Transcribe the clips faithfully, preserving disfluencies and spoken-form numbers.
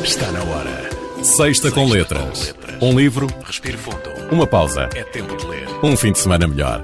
Está na hora. Sexta com Letras. Um livro, respire fundo. Uma pausa. É tempo de ler. Um fim de semana melhor.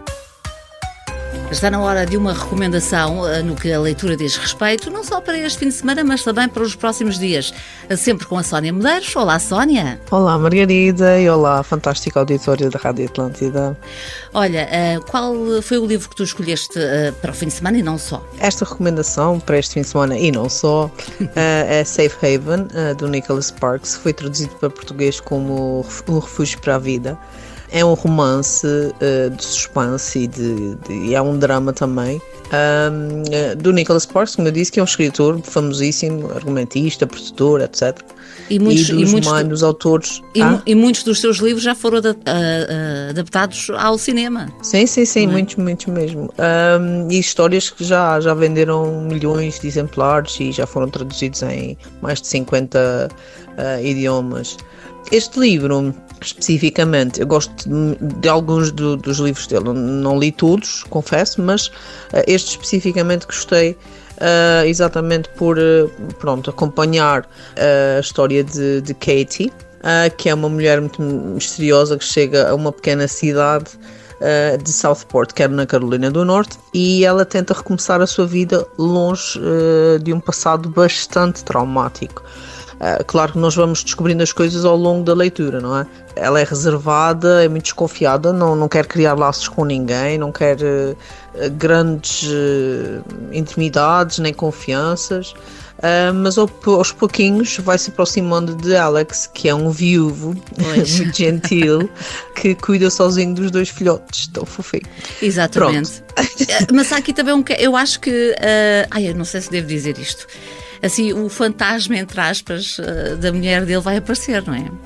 Está na hora de uma recomendação no que a leitura diz respeito, não só para este fim de semana, mas também para os próximos dias. Sempre com a Sónia Medeiros. Olá, Sónia. Olá, Margarida, e olá, fantástico auditório da Rádio Atlântida. Olha, qual foi o livro que tu escolheste para o fim de semana e não só? Esta recomendação para este fim de semana e não só é Safe Haven, do Nicholas Sparks, que foi traduzido para português como Um Refúgio para a Vida. É um romance uh, de suspense e, de, de, e é um drama também, um, uh, do Nicholas Sparks, como eu disse, que é um escritor famosíssimo, argumentista, produtor, etcétera. E muitos, e dos, e muitos mãe, dos autores. E, ah? e muitos dos seus livros já foram da, uh, uh, adaptados ao cinema. Sim, sim, sim, é? muitos, muitos mesmo. Um, e histórias que já, já venderam milhões de exemplares e já foram traduzidos em mais de cinquenta uh, idiomas. Este livro, especificamente, eu gosto de, de alguns do, dos livros dele, não, não li todos, confesso, mas uh, este especificamente gostei uh, exatamente por uh, pronto, acompanhar uh, a história de, de Katie, uh, que é uma mulher muito misteriosa que chega a uma pequena cidade uh, de Southport, que é na Carolina do Norte, e ela tenta recomeçar a sua vida longe uh, de um passado bastante traumático. Uh, claro que nós vamos descobrindo as coisas ao longo da leitura, não é? Ela é reservada, é muito desconfiada, não, não quer criar laços com ninguém, não quer uh, grandes uh, intimidades nem confianças, uh, mas ao, aos pouquinhos vai se aproximando de Alex, que é um viúvo muito gentil, que cuida sozinho dos dois filhotes, tão fofinho. Exatamente. Mas há aqui também um... Eu acho que... Uh, ai, eu não sei se devo dizer isto. Assim, o fantasma, entre aspas, da mulher dele vai aparecer, não é?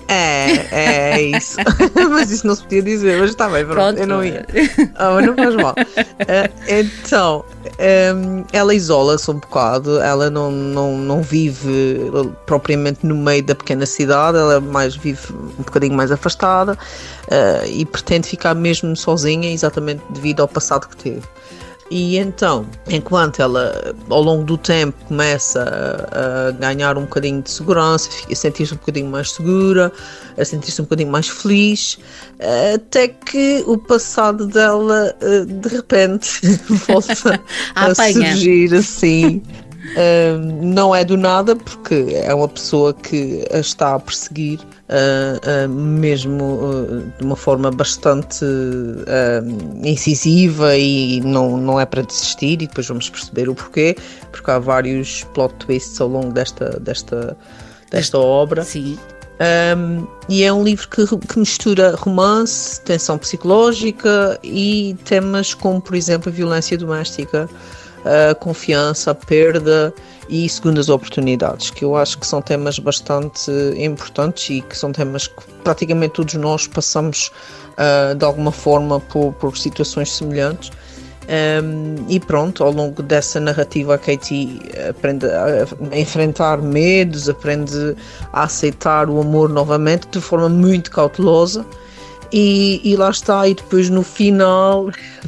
É, é isso. Mas isso não se podia dizer, mas está bem, pronto, pronto. Eu não ia. Ah, mas não faz mal. Uh, então, um, ela isola-se um bocado, ela não, não, não vive propriamente no meio da pequena cidade, ela mais vive um bocadinho mais afastada uh, e pretende ficar mesmo sozinha, exatamente devido ao passado que teve. E então, enquanto ela, ao longo do tempo, começa a, a ganhar um bocadinho de segurança, a sentir-se um bocadinho mais segura, a sentir-se um bocadinho mais feliz, até que o passado dela, de repente, volta a, a surgir assim. Uh, não é do nada, porque é uma pessoa que a está a perseguir uh, uh, mesmo uh, de uma forma bastante uh, incisiva, e não, não é para desistir, e depois vamos perceber o porquê, porque há vários plot twists ao longo desta, desta, desta obra. Sim. Um, e é um livro que, que mistura romance, tensão psicológica e temas como, por exemplo, a violência doméstica, a confiança, a perda e segundas oportunidades, que eu acho que são temas bastante importantes e que são temas que praticamente todos nós passamos uh, de alguma forma por, por situações semelhantes. Um, e pronto, ao longo dessa narrativa a Katie aprende a enfrentar medos, aprende a aceitar o amor novamente de forma muito cautelosa. E, e lá está, e depois no final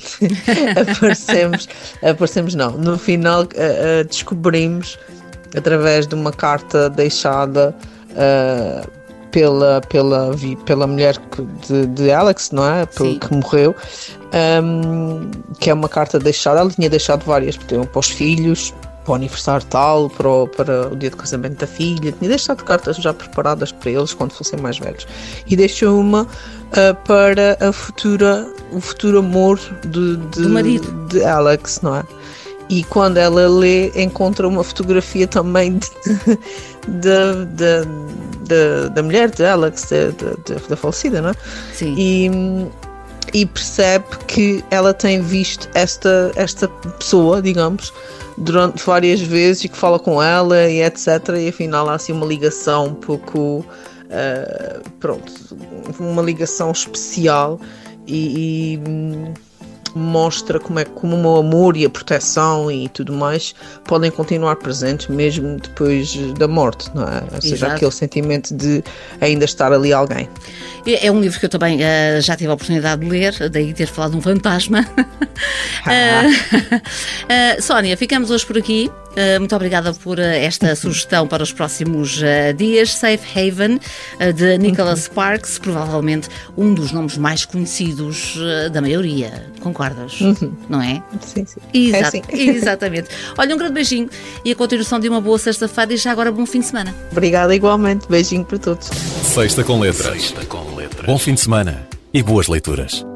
aparecemos, aparecemos não, no final uh, uh, descobrimos, através de uma carta deixada uh, pela, pela, pela mulher de, de Alex, não é? Sim. Que morreu, um, que é uma carta deixada, ela tinha deixado várias para os filhos, para o aniversário tal, para o, para o dia de casamento da filha, tinha deixado cartas já preparadas para eles quando fossem mais velhos, e deixou uma uh, para a futura, o futuro amor de, de, do marido de Alex, não é? E quando ela lê, encontra uma fotografia também de, de, de, de, da mulher de Alex, de, de, de, da falecida, não é? Sim. E, e percebe que ela tem visto esta, esta pessoa, digamos, durante várias vezes, e que fala com ela e etcétera. E afinal há assim uma ligação um pouco, uh, pronto, uma ligação especial, e, e mostra como é como o amor e a proteção e tudo mais podem continuar presentes mesmo depois da morte, não é? Ou seja, Exato. Aquele sentimento de ainda estar ali alguém. É um livro que eu também uh, já tive a oportunidade de ler, daí ter falado de um fantasma. uh, uh, Sónia, ficamos hoje por aqui. Uh, muito obrigada por uh, esta sugestão para os próximos uh, dias. Safe Haven, uh, de Nicholas Sparks, provavelmente um dos nomes mais conhecidos uh, da maioria. Concordas? Uhum. Não é? Sim, sim. Exa- É sim. Exatamente. Olha, um grande beijinho e a continuação de uma boa sexta-feira e já agora bom fim de semana. Obrigada igualmente. Beijinho para todos. Sexta com Letras. Sexta com Letras. Bom fim de semana e boas leituras.